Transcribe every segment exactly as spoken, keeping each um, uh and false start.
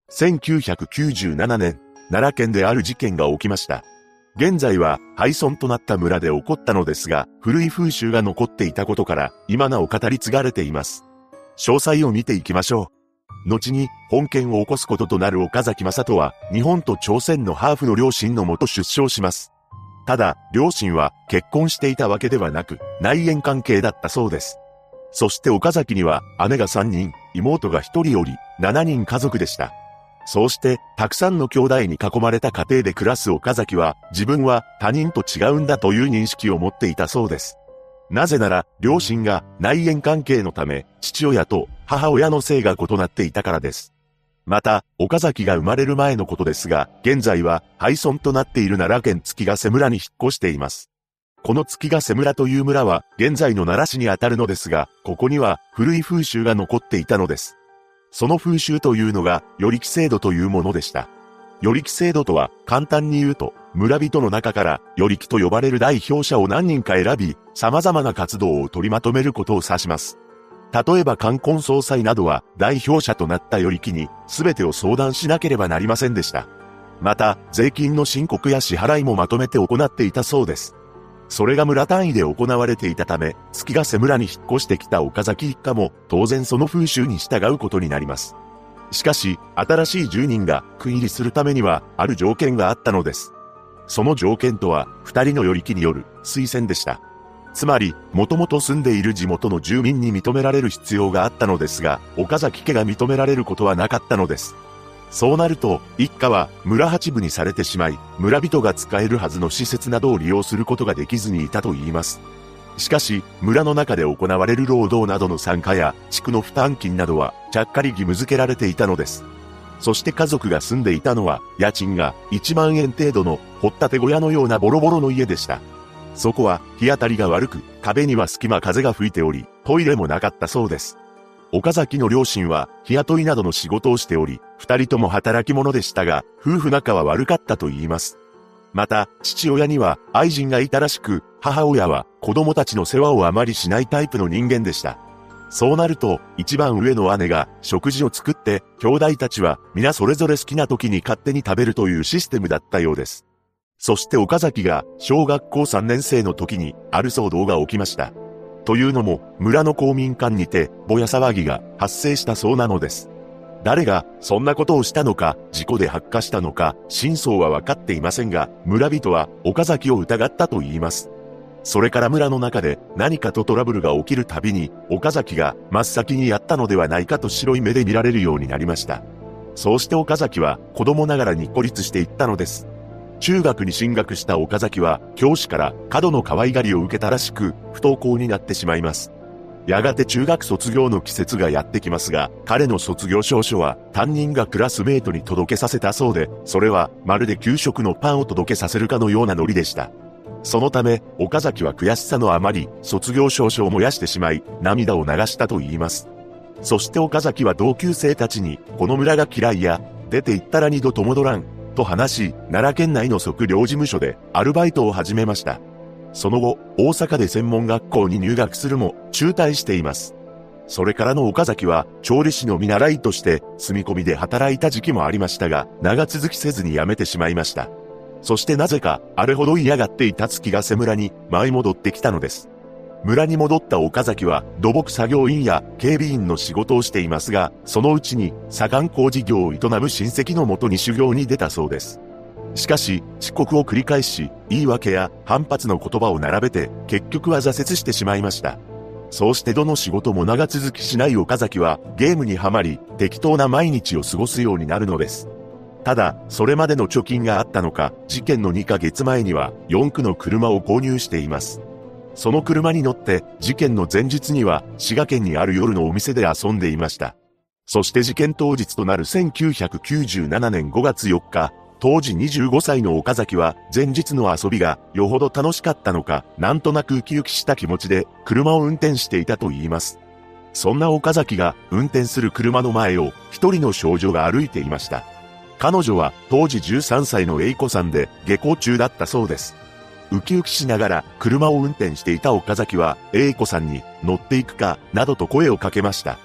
せんきゅうひゃくきゅうじゅうななねん、奈良県である事件が起きました。現在は廃村となった村で起こったのですが、古い風習が残っていたことから、今なお語り継がれています。詳細を見ていきましょう。後に、本件を起こすこととなる岡崎正人は、日本と朝鮮のハーフの両親のもと出生します。ただ、両親は結婚していたわけではなく、内縁関係だったそうです。そして岡崎には、姉がさんにん、妹がひとりおり、しちにん家族でした。そうして、たくさんの兄弟に囲まれた家庭で暮らす岡崎は、自分は他人と違うんだという認識を持っていたそうです。なぜなら、両親が内縁関係のため、父親と母親の姓が異なっていたからです。また、岡崎が生まれる前のことですが、現在は廃村となっている奈良県月ヶ瀬村に引っ越しています。この月ヶ瀬村という村は、現在の奈良市にあたるのですが、ここには古い風習が残っていたのです。その風習というのが、与力制度というものでした。与力制度とは、簡単に言うと、村人の中から、与力と呼ばれる代表者を何人か選び、様々な活動を取りまとめることを指します。例えば冠婚葬祭などは、代表者となった与力に、すべてを相談しなければなりませんでした。また、税金の申告や支払いもまとめて行っていたそうです。それが村単位で行われていたため、月ヶ瀬村に引っ越してきた岡崎一家も、当然その風習に従うことになります。しかし、新しい住人が区入りするためには、ある条件があったのです。その条件とは、二人の与力による推薦でした。つまり、もともと住んでいる地元の住民に認められる必要があったのですが、岡崎家が認められることはなかったのです。そうなると、一家は村八分にされてしまい、村人が使えるはずの施設などを利用することができずにいたと言います。しかし、村の中で行われる労働などの参加や、地区の負担金などは、ちゃっかり義務付けられていたのです。そして家族が住んでいたのは、家賃がいちまんえん程度の、掘ったて小屋のようなボロボロの家でした。そこは、日当たりが悪く、壁には隙間風が吹いており、トイレもなかったそうです。岡崎の両親は、日雇いなどの仕事をしており、二人とも働き者でしたが、夫婦仲は悪かったと言います。また、父親には愛人がいたらしく、母親は子供たちの世話をあまりしないタイプの人間でした。そうなると、一番上の姉が食事を作って、兄弟たちは皆それぞれ好きな時に勝手に食べるというシステムだったようです。そして岡崎が小学校さんねん生の時に、ある騒動が起きました。というのも、村の公民館にて、ぼや騒ぎが発生したそうなのです。誰がそんなことをしたのか、事故で発火したのか、真相は分かっていませんが、村人は岡崎を疑ったと言います。それから村の中で何かとトラブルが起きるたびに、岡崎が真っ先にやったのではないかと白い目で見られるようになりました。そうして岡崎は子供ながらに孤立していったのです。中学に進学した岡崎は教師から過度の可愛がりを受けたらしく、不登校になってしまいます。やがて中学卒業の季節がやってきますが、彼の卒業証書は担任がクラスメートに届けさせたそうで、それはまるで給食のパンを届けさせるかのようなノリでした。そのため、岡崎は悔しさのあまり、卒業証書を燃やしてしまい、涙を流したと言います。そして岡崎は同級生たちに、この村が嫌いや、出て行ったら二度と戻らん、と話し、奈良県内の測量事務所でアルバイトを始めました。その後、大阪で専門学校に入学するも、中退しています。それからの岡崎は、調理師の見習いとして、住み込みで働いた時期もありましたが、長続きせずに辞めてしまいました。そしてなぜか、あれほど嫌がっていた月ヶ瀬村に、舞い戻ってきたのです。村に戻った岡崎は、土木作業員や警備員の仕事をしていますが、そのうちに、左官工事業を営む親戚のもとに修行に出たそうです。しかし、遅刻を繰り返し、言い訳や反発の言葉を並べて、結局は挫折してしまいました。そうしてどの仕事も長続きしない岡崎は、ゲームにはまり、適当な毎日を過ごすようになるのです。ただ、それまでの貯金があったのか、事件のにかげつまえには、よんくの車を購入しています。その車に乗って、事件の前日には、滋賀県にある夜のお店で遊んでいました。そして事件当日となるせんきゅうひゃくきゅうじゅうななねんごがつよっか、当時にじゅうごさいの岡崎は、前日の遊びがよほど楽しかったのか、なんとなくウキウキした気持ちで、車を運転していたと言います。そんな岡崎が運転する車の前を、一人の少女が歩いていました。彼女は当時じゅうさんさいの英子さんで下校中だったそうです。ウキウキしながら車を運転していた岡崎は英子さんに乗っていくかなどと声をかけました。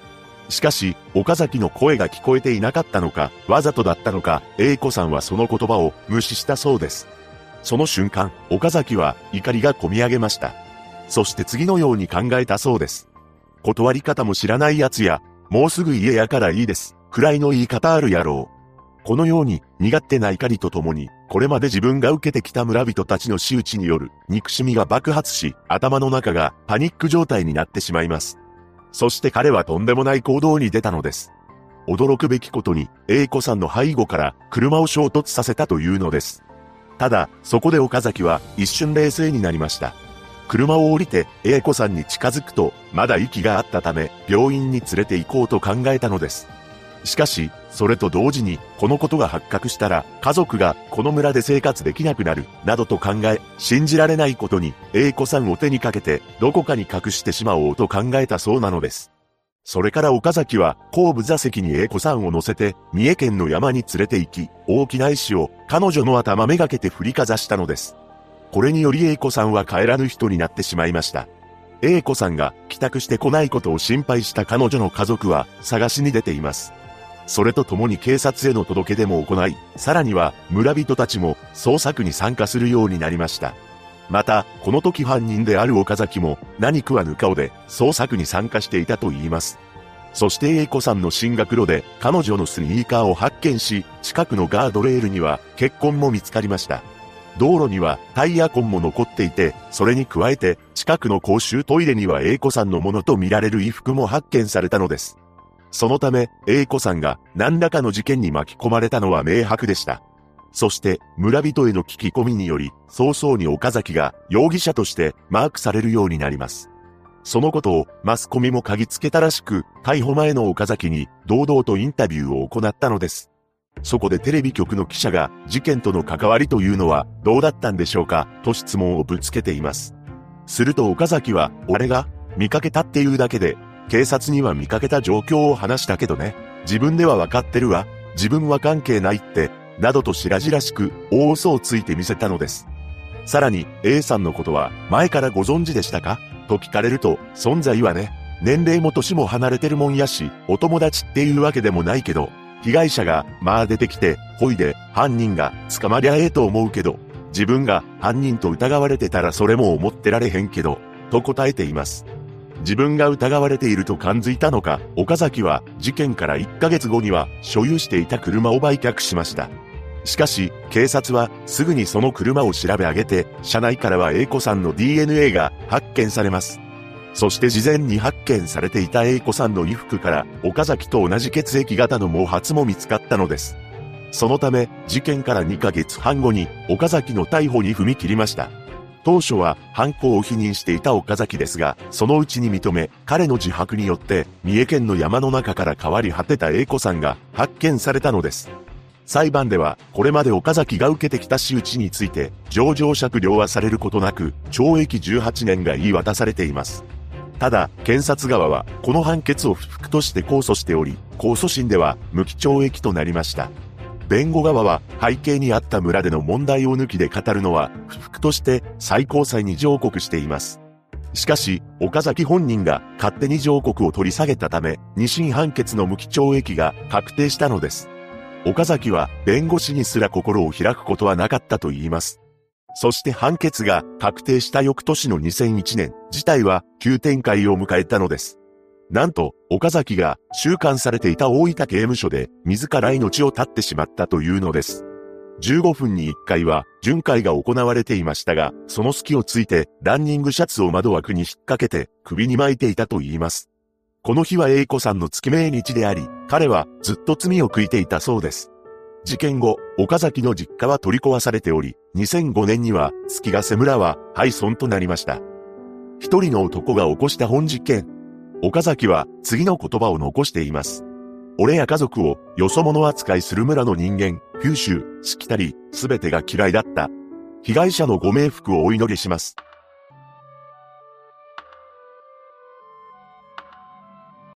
しかし、岡崎の声が聞こえていなかったのか、わざとだったのか、A子さんはその言葉を無視したそうです。その瞬間、岡崎は怒りがこみ上げました。そして次のように考えたそうです。断り方も知らない奴や、もうすぐ家やからいいです、くらいの言い方あるやろう。このように、身勝手な怒りとともに、これまで自分が受けてきた村人たちの仕打ちによる憎しみが爆発し、頭の中がパニック状態になってしまいます。そして彼はとんでもない行動に出たのです。驚くべきことに、A子さんの背後から車を衝突させたというのです。ただ、そこで岡崎は一瞬冷静になりました。車を降りて A子さんに近づくと、まだ息があったため、病院に連れて行こうと考えたのです。しかし、それと同時に、このことが発覚したら、家族がこの村で生活できなくなる、などと考え、信じられないことに、A子さんを手にかけて、どこかに隠してしまおうと考えたそうなのです。それから岡崎は、後部座席に A子さんを乗せて、三重県の山に連れて行き、大きな石を、彼女の頭めがけて振りかざしたのです。これにより A子さんは帰らぬ人になってしまいました。A子さんが帰宅してこないことを心配した彼女の家族は、探しに出ています。それとともに警察への届け出も行い、さらには村人たちも捜索に参加するようになりました。また、この時犯人である岡崎も何食わぬ顔で捜索に参加していたといいます。そして A子さんの進学路で彼女のスニーカーを発見し、近くのガードレールには血痕も見つかりました。道路にはタイヤ痕も残っていて、それに加えて近くの公衆トイレには A子さんのものと見られる衣服も発見されたのです。そのため、A子さんが何らかの事件に巻き込まれたのは明白でした。そして、村人への聞き込みにより、早々に岡崎が容疑者としてマークされるようになります。そのことをマスコミも嗅ぎつけたらしく、逮捕前の岡崎に堂々とインタビューを行ったのです。そこでテレビ局の記者が事件との関わりというのはどうだったんでしょうかと質問をぶつけています。すると岡崎は、俺が見かけたっていうだけで、警察には見かけた状況を話したけどね。自分ではわかってるわ。自分は関係ないって、などと白々しく大嘘をついてみせたのです。さらに A さんのことは前からご存知でしたかと聞かれると、存在はね、年齢も年も離れてるもんやし、お友達っていうわけでもないけど、被害者がまあ出てきて、ほいで犯人が捕まりゃええと思うけど、自分が犯人と疑われてたらそれも思ってられへんけど、と答えています。自分が疑われていると感づいたのか、岡崎は事件からいっかげつごには所有していた車を売却しました。しかし、警察はすぐにその車を調べ上げて、車内からは A 子さんの ディーエヌエー が発見されます。そして事前に発見されていた A 子さんの衣服から岡崎と同じ血液型の毛髪も見つかったのです。そのため、事件からにかげつはんごに岡崎の逮捕に踏み切りました。当初は犯行を否認していた岡崎ですが、そのうちに認め、彼の自白によって、三重県の山の中から変わり果てた A 子さんが発見されたのです。裁判では、これまで岡崎が受けてきた仕打ちについて、情状酌量はされることなく、ちょうえきじゅうはちねんが言い渡されています。ただ、検察側は、この判決を不服として控訴しており、控訴審では無期懲役となりました。弁護側は背景にあった村での問題を抜きで語るのは不服として最高裁に上告しています。しかし、岡崎本人が勝手に上告を取り下げたため、二審判決の無期懲役が確定したのです。岡崎は弁護士にすら心を開くことはなかったと言います。そして判決が確定した翌年のにせんいちねん、事態は急展開を迎えたのです。なんと、岡崎が収監されていた大分刑務所で自ら命を絶ってしまったというのです。じゅうごふんにいっかいは巡回が行われていましたが、その隙をついてランニングシャツを窓枠に引っ掛けて首に巻いていたと言います。この日は A 子さんの月命日であり、彼はずっと罪を悔いていたそうです。事件後、岡崎の実家は取り壊されており、にせんごねんには月ヶ瀬村は廃村となりました。一人の男が起こした本事件。岡崎は次の言葉を残しています。俺や家族をよそ者扱いする村の人間、九州、しきたり、すべてが嫌いだった。被害者のご冥福をお祈りします。